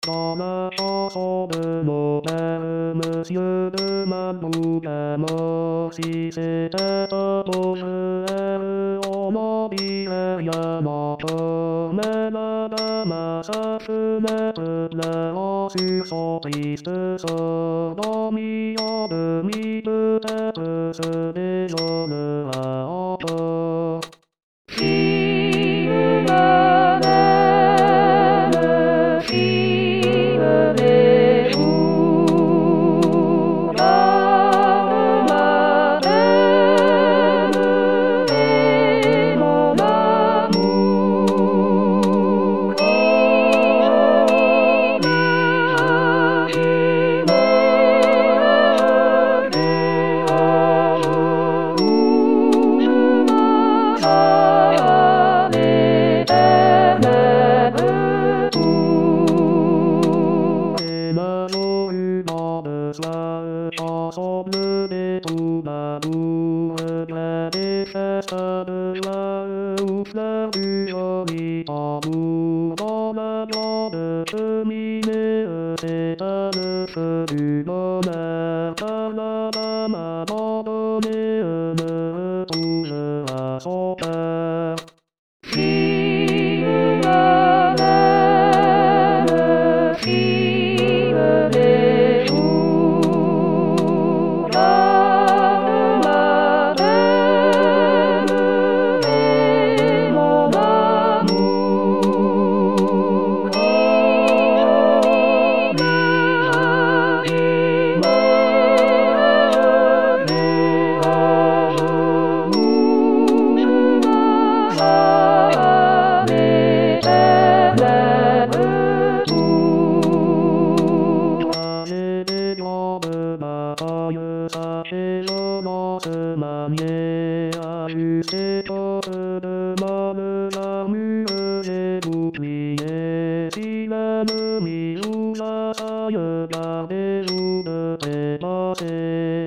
Dans la chanson de nos pères, Monsieur demande bougamment si c'était un beau jeu, on n'en dirait rien encore. Mais la dame à sa fenêtre, pleurant sur son triste sort, dormi en demi, peut-être se désolera encore. Fille madame, fille des jours, garde ma peine et mon amour. Ensemble des troubadours, plein des festins de joie, aux fleurs du joli tambour. Dans la grande cheminée s'éteint le feu du bonheur, car la dame abandonnée ne retrouvera son cœur. Fille madame, fille des jours, garde ma peine et mon amour. Des grandes batailles, sachez violence maniée, à juste époque de mal, l'armure et bouclier. Si l'ennemi vous assaille, gardez-vous de trépasser.